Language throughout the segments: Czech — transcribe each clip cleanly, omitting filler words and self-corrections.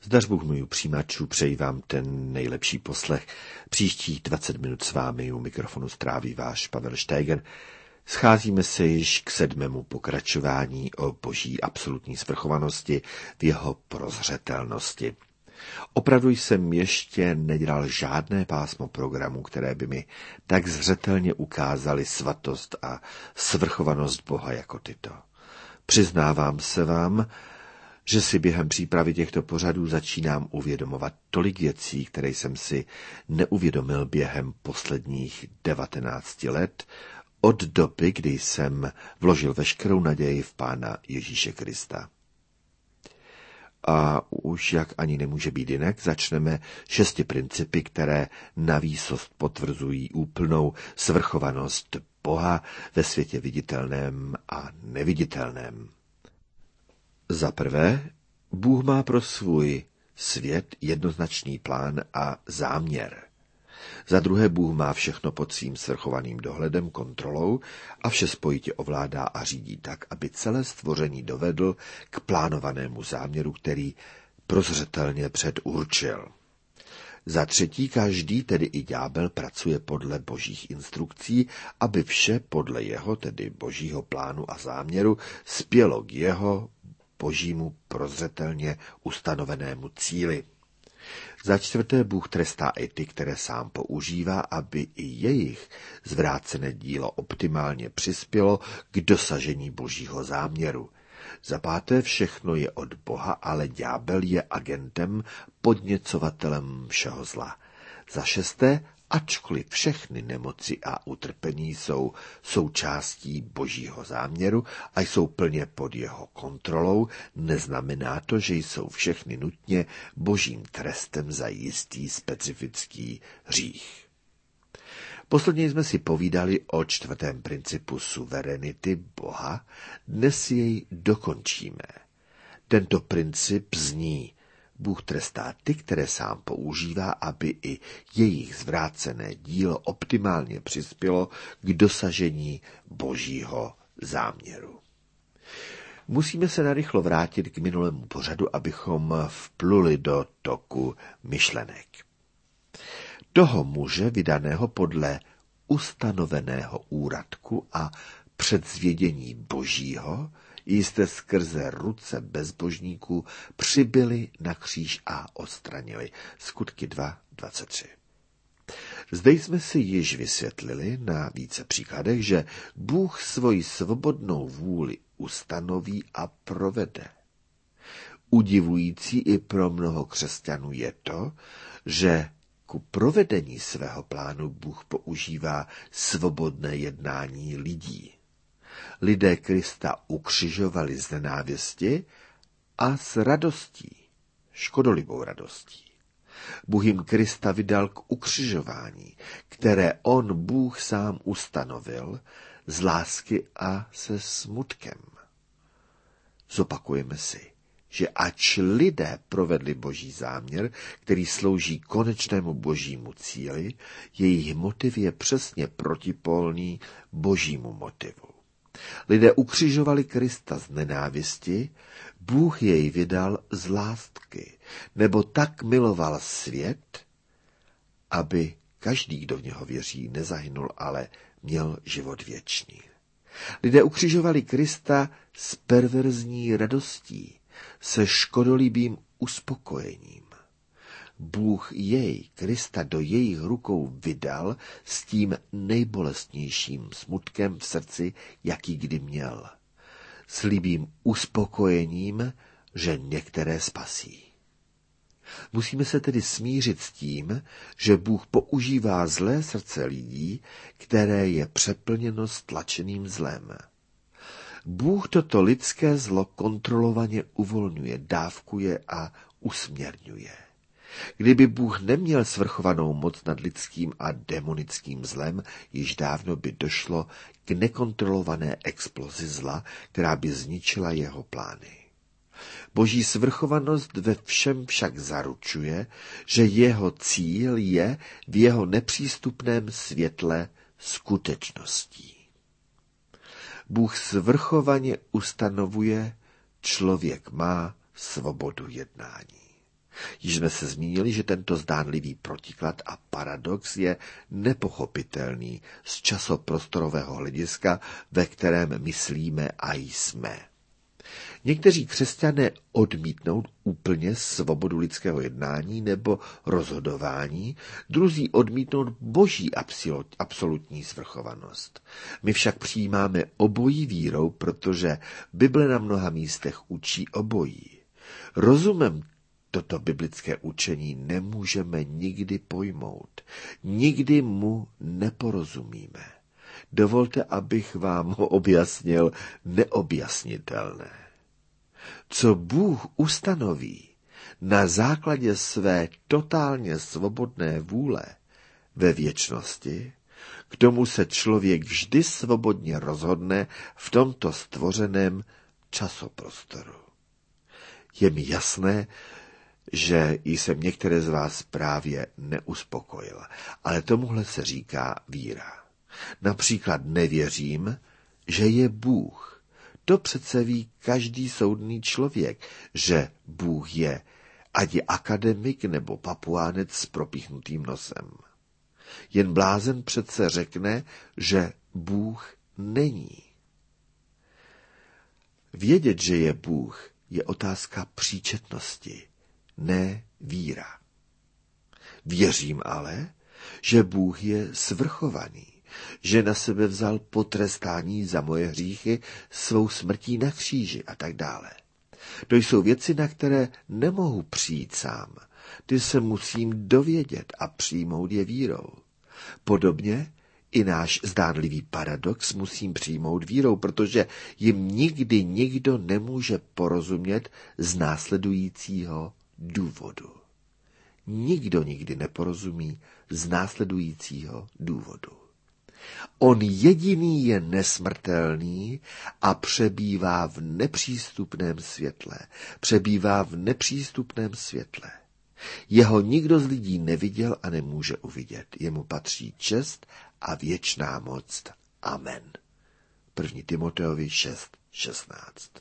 Zdař Bůh můj přijímačů, přeji vám ten nejlepší poslech. Příštích 20 minut s vámi u mikrofonu stráví váš Pavel Štejger. Scházíme se již k 7. pokračování o boží absolutní svrchovanosti v jeho prozřetelnosti. Opravdu jsem ještě nedělal žádné pásmo programu, které by mi tak zřetelně ukázaly svatost a svrchovanost Boha jako tyto. Přiznávám se vám, že si během přípravy těchto pořadů začínám uvědomovat tolik věcí, které jsem si neuvědomil během posledních 19 let, od doby, kdy jsem vložil veškerou naději v Pána Ježíše Krista. A už jak ani nemůže být jinak, začneme 6 principy, které na výsost potvrzují úplnou svrchovanost Boha ve světě viditelném a neviditelném. Za prvé, Bůh má pro svůj svět jednoznačný plán a záměr. Za druhé, Bůh má všechno pod svým svrchovaným dohledem, kontrolou a vše spojitě ovládá a řídí tak, aby celé stvoření dovedl k plánovanému záměru, který prozřetelně předurčil. Za třetí, každý, tedy i ďábel, pracuje podle božích instrukcí, aby vše podle jeho, tedy božího plánu a záměru, spělo k jeho božímu prozřetelně ustanovenému cíli. Za čtvrté, Bůh trestá i ty, které sám používá, aby i jejich zvrácené dílo optimálně přispělo k dosažení božího záměru. Za páté, všechno je od Boha, ale ďábel je agentem, podněcovatelem všeho zla. Za šesté, ačkoliv všechny nemoci a utrpení jsou součástí božího záměru a jsou plně pod jeho kontrolou, neznamená to, že jsou všechny nutně božím trestem za jistý specifický hřích. Posledně jsme si povídali o 4. principu suverenity Boha, dnes jej dokončíme. Tento princip zní: Bůh trestá ty, které sám používá, aby i jejich zvrácené dílo optimálně přispělo k dosažení božího záměru. Musíme se narychlo vrátit k minulému pořadu, abychom vpluli do toku myšlenek. Toho muže vydaného podle ustanoveného úradku a předzvědění božího jste skrze ruce bezbožníků přibyli na kříž a odstranili. Skutky 2:23. Zde jsme si již vysvětlili na více příkladech, že Bůh svoji svobodnou vůli ustanoví a provede. Udivující i pro mnoho křesťanů je to, že ku provedení svého plánu Bůh používá svobodné jednání lidí. Lidé Krista ukřižovali z nenávisti a s radostí, škodolibou radostí. Bůh jim Krista vydal k ukřižování, které on, Bůh sám ustanovil, z lásky a se smutkem. Zopakujeme si, že ač lidé provedli boží záměr, který slouží konečnému božímu cíli, jejich motiv je přesně protipólný božímu motivu. Lidé ukřižovali Krista z nenávisti, Bůh jej vydal z lásky, nebo tak miloval svět, aby každý, kdo v něho věří, nezahynul, ale měl život věčný. Lidé ukřižovali Krista s perverzní radostí, se škodolibým uspokojením. Bůh jej, Krista, do jejich rukou vydal s tím nejbolestnějším smutkem v srdci, jaký kdy měl. S líbým uspokojením, že některé spasí. Musíme se tedy smířit s tím, že Bůh používá zlé srdce lidí, které je přeplněno stlačeným zlem. Bůh toto lidské zlo kontrolovaně uvolňuje, dávkuje a usměrňuje. Kdyby Bůh neměl svrchovanou moc nad lidským a demonickým zlem, již dávno by došlo k nekontrolované explozi zla, která by zničila jeho plány. Boží svrchovanost ve všem však zaručuje, že jeho cíl je v jeho nepřístupném světle skutečností. Bůh svrchovaně ustanovuje, člověk má svobodu jednání. Již jsme se zmínili, že tento zdánlivý protiklad a paradox je nepochopitelný z časoprostorového hlediska, ve kterém myslíme a jsme. Někteří křesťané odmítnou úplně svobodu lidského jednání nebo rozhodování, druzí odmítnou boží absolutní svrchovanost. My však přijímáme obojí vírou, protože Bible na mnoha místech učí obojí. Rozumem toto biblické učení nemůžeme nikdy pojmout. Nikdy mu neporozumíme. Dovolte, abych vám ho objasnil neobjasnitelné. Co Bůh ustanoví na základě své totálně svobodné vůle ve věčnosti, k tomu se člověk vždy svobodně rozhodne v tomto stvořeném časoprostoru. Je mi jasné, že jsem některé z vás právě neuspokojil, ale tomuhle se říká víra. Například nevěřím, že je Bůh. To přece ví každý soudný člověk, že Bůh je, ať je akademik nebo papuánec s propíchnutým nosem. Jen blázen přece řekne, že Bůh není. Vědět, že je Bůh, je otázka příčetnosti, ne víra. Věřím ale, že Bůh je svrchovaný, že na sebe vzal potrestání za moje hříchy svou smrtí na kříži a tak dále. To jsou věci, na které nemohu přijít sám. Ty se musím dovědět a přijmout je vírou. Podobně i náš zdánlivý paradox musím přijmout vírou, protože jim nikdy nikdo nemůže porozumět z následujícího důvodu. Nikdo nikdy neporozumí z následujícího důvodu. On jediný je nesmrtelný a přebývá v nepřístupném světle. Přebývá v nepřístupném světle. Jeho nikdo z lidí neviděl a nemůže uvidět. Jemu patří čest a věčná moc. Amen. 1. Timoteovi 6:16.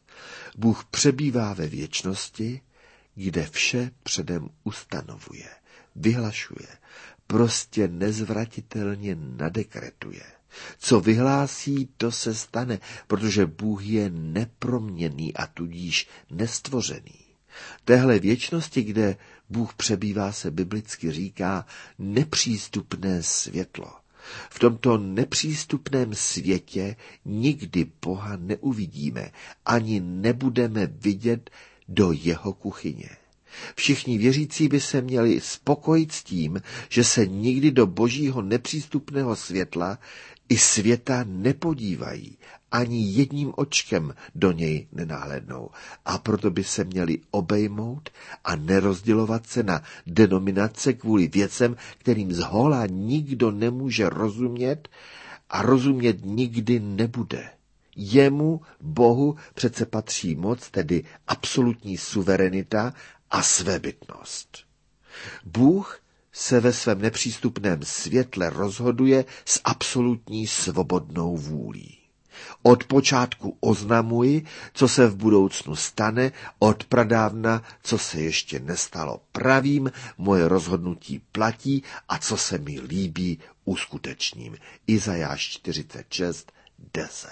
Bůh přebývá ve věčnosti, kde vše předem ustanovuje, vyhlašuje, prostě nezvratitelně nadekretuje. Co vyhlásí, to se stane, protože Bůh je neproměnný a tudíž nestvořený. Téhle věčnosti, kde Bůh přebývá, se biblicky říká nepřístupné světlo. V tomto nepřístupném světě nikdy Boha neuvidíme, ani nebudeme vidět do jeho kuchyně. Všichni věřící by se měli spokojit s tím, že se nikdy do božího nepřístupného světla i světa nepodívají, ani jedním očkem do něj nenáhlednou. A proto by se měli obejmout a nerozdělovat se na denominace kvůli věcem, kterým zhola nikdo nemůže rozumět a rozumět nikdy nebude. Jemu, Bohu, přece patří moc, tedy absolutní suverenita a svébytnost. Bůh se ve svém nepřístupném světle rozhoduje s absolutní svobodnou vůlí. Od počátku oznamuji, co se v budoucnu stane, od pradávna, co se ještě nestalo, pravím, moje rozhodnutí platí a co se mi líbí, uskutečním. Izajáš 46:10.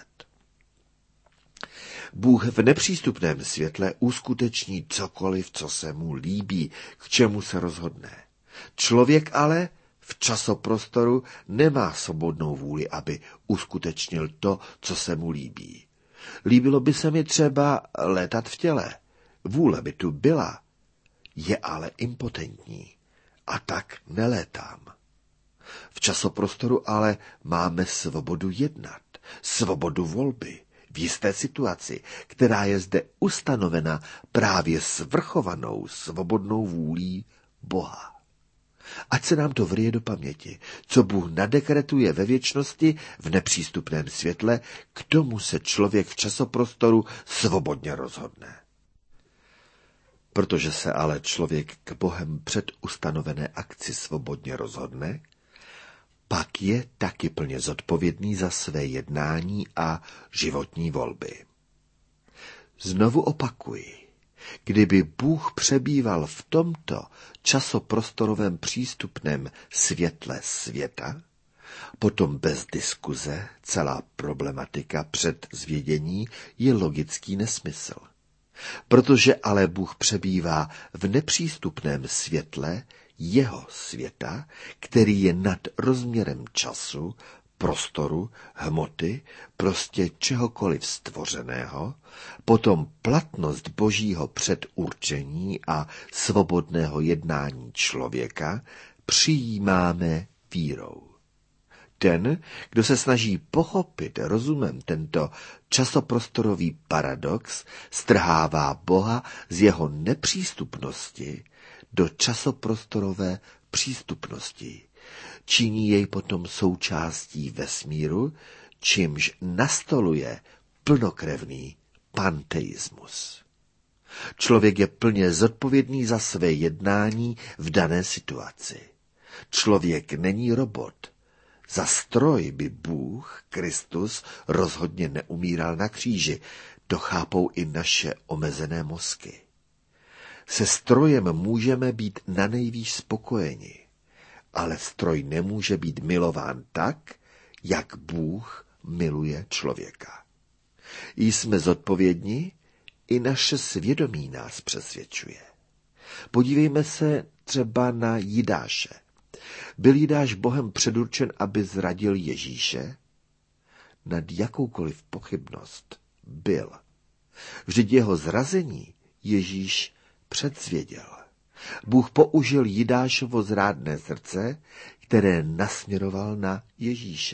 Bůh v nepřístupném světle uskuteční cokoliv, co se mu líbí, k čemu se rozhodne. Člověk ale v časoprostoru nemá svobodnou vůli, aby uskutečnil to, co se mu líbí. Líbilo by se mi třeba létat v těle. Vůle by tu byla, je ale impotentní a tak nelétám. V časoprostoru ale máme svobodu jednat, svobodu volby, v jisté situaci, která je zde ustanovena právě svrchovanou svobodnou vůlí Boha. Ať se nám to vrije do paměti, co Bůh nadekretuje ve věčnosti v nepřístupném světle, k tomu se člověk v časoprostoru svobodně rozhodne. Protože se ale člověk k Bohem předustanovené akci svobodně rozhodne, pak je taky plně zodpovědný za své jednání a životní volby. Znovu opakuji, Kdyby Bůh přebýval v tomto časoprostorovém přístupném světle světa, potom bez diskuze celá problematika předzvědění je logický nesmysl. Protože ale Bůh přebývá v nepřístupném světle jeho světa, který je nad rozměrem času, prostoru, hmoty, prostě čehokoliv stvořeného, potom platnost Božího předurčení a svobodného jednání člověka přijímáme vírou. Ten, kdo se snaží pochopit rozumem tento časoprostorový paradox, strhává Boha z jeho nepřístupnosti do časoprostorové přístupnosti. Činí jej potom součástí vesmíru, čímž nastoluje plnokrevný panteismus. Člověk je plně zodpovědný za své jednání v dané situaci. Člověk není robot. Za stroj by Bůh, Kristus, rozhodně neumíral na kříži. To chápou i naše omezené mozky. Se strojem můžeme být nanejvýš spokojeni, ale stroj nemůže být milován tak, jak Bůh miluje člověka. Jsme zodpovědní, i naše svědomí nás přesvědčuje. Podívejme se třeba na Jidáše. Byl Jidáš Bohem předurčen, aby zradil Ježíše? Nad jakoukoliv pochybnost byl. Vždyť jeho zrazení Ježíš předzvěděl. Bůh použil Jidášovo zrádné srdce, které nasměroval na Ježíše.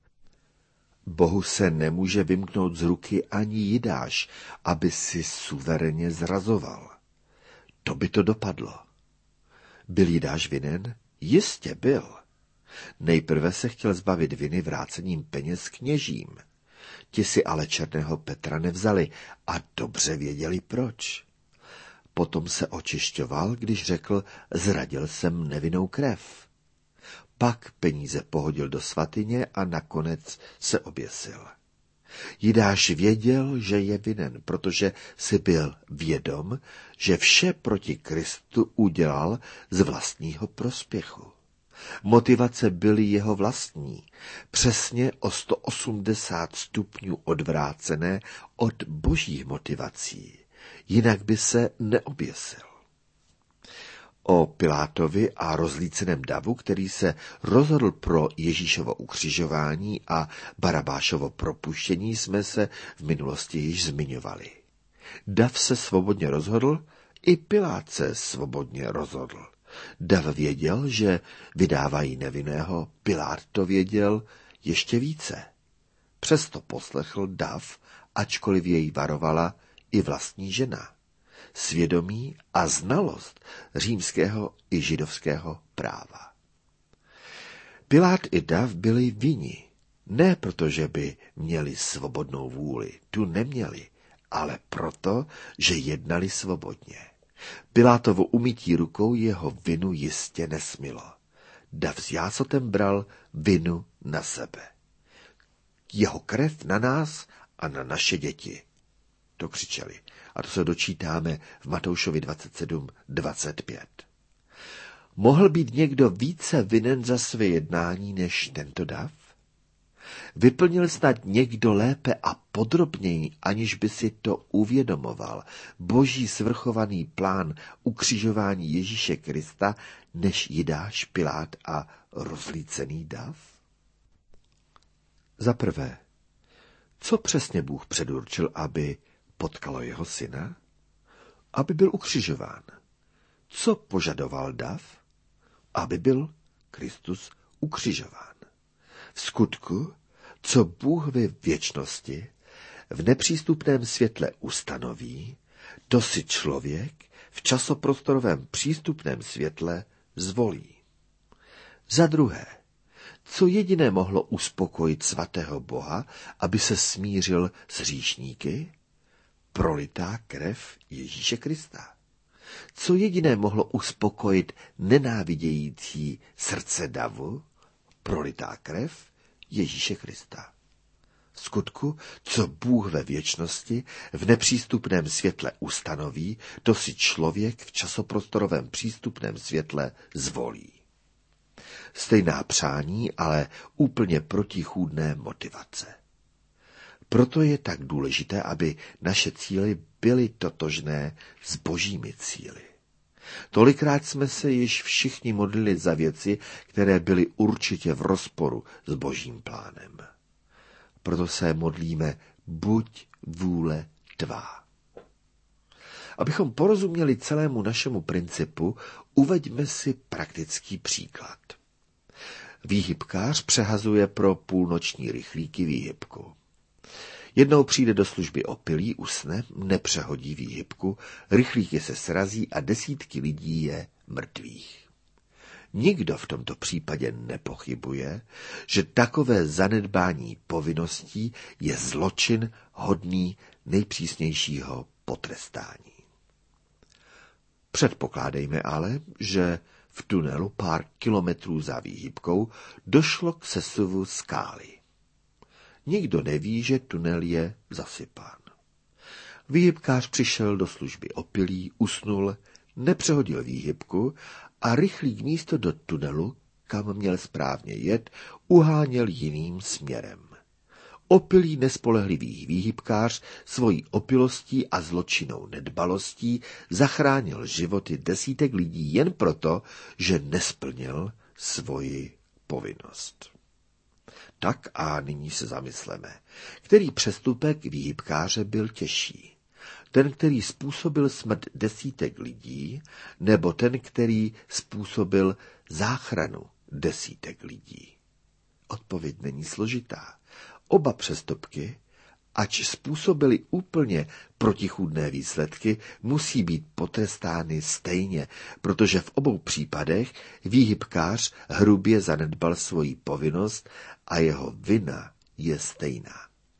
Bohu se nemůže vymknout z ruky ani Jidáš, aby si suverénně zrazoval. To by to dopadlo. Byl Jidáš vinen? Jistě byl. Nejprve se chtěl zbavit viny vrácením peněz kněžím. Ti si ale černého Petra nevzali a dobře věděli proč. Potom se očišťoval, když řekl, zradil jsem nevinnou krev. Pak peníze pohodil do svatyně a nakonec se oběsil. Jidáš věděl, že je vinen, protože si byl vědom, že vše proti Kristu udělal z vlastního prospěchu. Motivace byly jeho vlastní, přesně o 180 stupňů odvrácené od božích motivací, jinak by se neoběsil. O Pilátovi a rozlíceném davu, který se rozhodl pro Ježíšovo ukřižování a Barabášovo propuštění, jsme se v minulosti již zmiňovali. Dav se svobodně rozhodl, i Pilát se svobodně rozhodl. Dav věděl, že vydávají nevinného, Pilát to věděl ještě více. Přesto poslechl dav, ačkoliv jej varovala i vlastní žena. Svědomí a znalost římského i židovského práva. Pilát i dav byli vinni, ne protože by měli svobodnou vůli, tu neměli, ale proto, že jednali svobodně. Pilátovo umytí rukou jeho vinu jistě nesmilo. Dav s jásotem bral vinu na sebe. Jeho krev na nás a na naše děti. To křičeli. A to se dočítáme v Matoušovi 27:25. Mohl být někdo více vinen za své jednání než tento dav? Vyplnil snad někdo lépe a podrobněji, aniž by si to uvědomoval, boží svrchovaný plán ukřižování Ježíše Krista, než Jidáš, Pilát a rozlícený dav? Za prvé, co přesně Bůh předurčil, aby potkalo jeho syna? Aby byl ukřižován. Co požadoval dav? Aby byl Kristus ukřižován. V skutku, co Bůh ve věčnosti v nepřístupném světle ustanoví, to si člověk v časoprostorovém přístupném světle zvolí. Za druhé, co jediné mohlo uspokojit svatého Boha, aby se smířil s hříšníky? Prolitá krev Ježíše Krista. Co jediné mohlo uspokojit nenávidějící srdce davu? Prolitá krev Ježíše Krista. skutku, co Bůh ve věčnosti v nepřístupném světle ustanoví, to si člověk v časoprostorovém přístupném světle zvolí. Stejná přání, ale úplně protichůdné motivace. Proto je tak důležité, aby naše cíle byly totožné s božími cíli. Tolikrát jsme se již všichni modlili za věci, které byly určitě v rozporu s božím plánem. Proto se modlíme, buď vůle tvá. Abychom porozuměli celému našemu principu, uveďme si praktický příklad. Výhybkář přehazuje pro půlnoční rychlíky výhybku. Jednou přijde do služby opilý, usne, nepřehodí výhybku, rychlíky se srazí a desítky lidí je mrtvých. Nikdo v tomto případě nepochybuje, že takové zanedbání povinností je zločin hodný nejpřísnějšího potrestání. Předpokládejme ale, že v tunelu pár kilometrů za výhybkou došlo k sesuvu skály. Nikdo neví, že tunel je zasypán. Výhybkář přišel do služby opilý, usnul, nepřehodil výhybku a rychlík místo do tunelu, kam měl správně jet, uháněl jiným směrem. Opilý nespolehlivý výhybkář svojí opilostí a zločinnou nedbalostí zachránil životy desítek lidí jen proto, že nesplnil svoji povinnost. Tak a nyní se zamysleme, který přestupek výhybkáře byl těžší. Ten, který způsobil smrt desítek lidí, nebo ten, který způsobil záchranu desítek lidí? Odpověď není složitá. Oba přestupky, ač způsobili úplně protichůdné výsledky, musí být potrestány stejně, protože v obou případech výhybkář hrubě zanedbal svoji povinnost a jeho vina je stejná.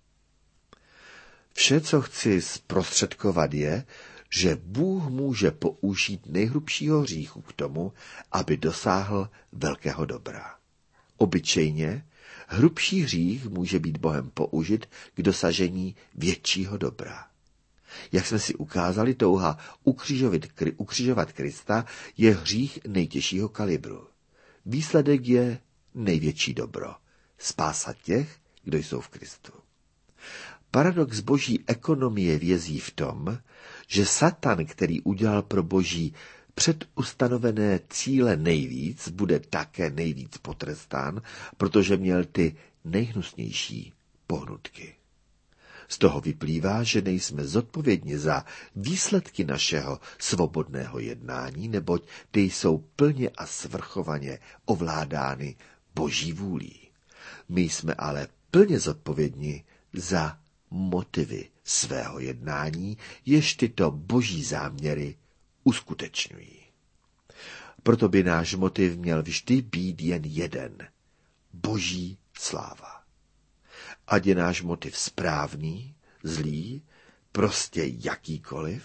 Vše, co chci zprostředkovat, je, že Bůh může použít nejhrubšího hříchu k tomu, aby dosáhl velkého dobra. Obyčejně hrubší hřích může být Bohem použit k dosažení většího dobra. Jak jsme si ukázali, touha ukřižovat Krista je hřích nejtěžšího kalibru. Výsledek je největší dobro. Spása těch, kdo jsou v Kristu. Paradox boží ekonomie vězí v tom, že Satan, který udělal pro boží předustanovené cíle nejvíc, bude také nejvíc potrestán, protože měl ty nejhnusnější pohnutky. Z toho vyplývá, že nejsme zodpovědni za výsledky našeho svobodného jednání, neboť ty jsou plně a svrchovaně ovládány boží vůlí. My jsme ale plně zodpovědni za motivy svého jednání, jež tyto boží záměry uskutečňují. Proto by náš motiv měl vždy být jen jeden. Boží sláva. Ať je náš motiv správný, zlý, prostě jakýkoliv,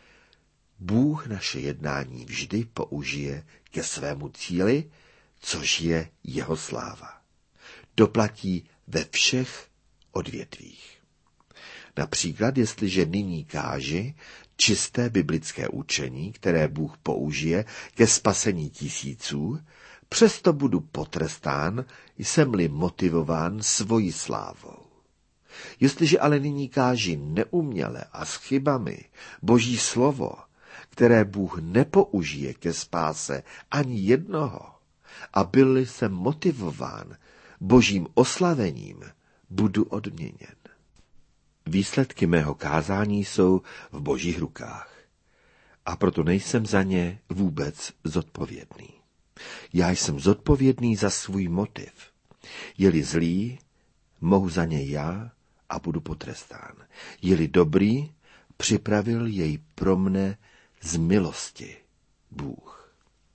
Bůh naše jednání vždy použije ke svému cíli, což je jeho sláva. Doplatí ve všech odvětvích. Například, jestliže nyní káži čisté biblické učení, které Bůh použije ke spasení tisíců, přesto budu potrestán, jsem-li motivován svojí slávou. Jestliže ale nyní káži neuměle a s chybami boží slovo, které Bůh nepoužije ke spáse ani jednoho, a byl-li jsem motivován božím oslavením, budu odměněn. Výsledky mého kázání jsou v božích rukách a proto nejsem za ně vůbec zodpovědný. Já jsem zodpovědný za svůj motiv. Je-li zlý, mohu za něj já a budu potrestán. Je-li dobrý, připravil jej pro mne z milosti Bůh.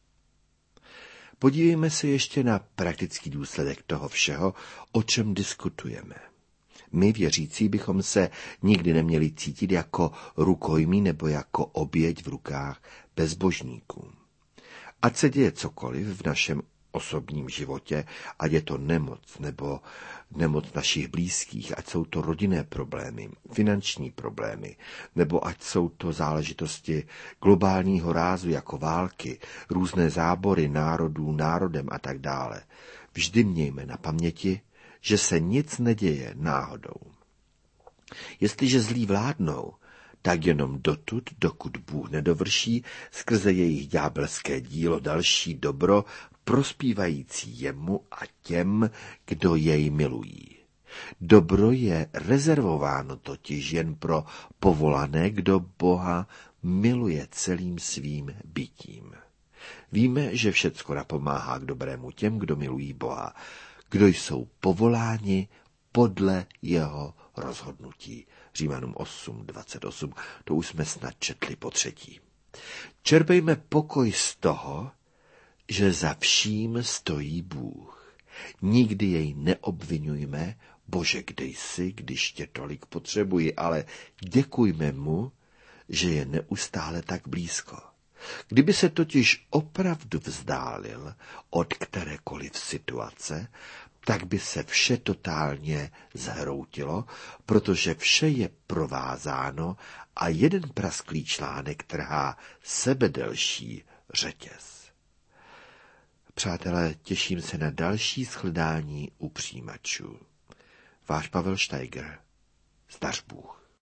Podívejme se ještě na praktický důsledek toho všeho, o čem diskutujeme. My, věřící, bychom se nikdy neměli cítit jako rukojmí nebo jako oběť v rukách bezbožníků. Ať se děje cokoliv v našem osobním životě, ať je to nemoc nebo nemoc našich blízkých, ať jsou to rodinné problémy, finanční problémy, nebo ať jsou to záležitosti globálního rázu jako války, různé zábory národů národem a tak dále. Vždy mějme na paměti, že se nic neděje náhodou. Jestliže zlí vládnou, tak jenom dotud, dokud Bůh nedovrší skrze jejich ďábelské dílo další dobro, prospívající jemu a těm, kdo jej milují. Dobro je rezervováno totiž jen pro povolané, kdo Boha miluje celým svým bytím. Víme, že všecko napomáhá k dobrému těm, kdo milují Boha, kdo jsou povoláni podle jeho rozhodnutí. Římanům 8:28, to už jsme snad četli po třetí. Čerpejme pokoj z toho, že za vším stojí Bůh. Nikdy jej neobvinujme, Bože, kde jsi, když tě tolik potřebuji, ale děkujme mu, že je neustále tak blízko. Kdyby se totiž opravdu vzdálil od kterékoliv situace, tak by se vše totálně zhroutilo, protože vše je provázáno a jeden prasklý článek trhá sebedelší řetěz. Přátelé, těším se na další shledání u přijímačů. Váš Pavel Steiger. Zdař Bůh.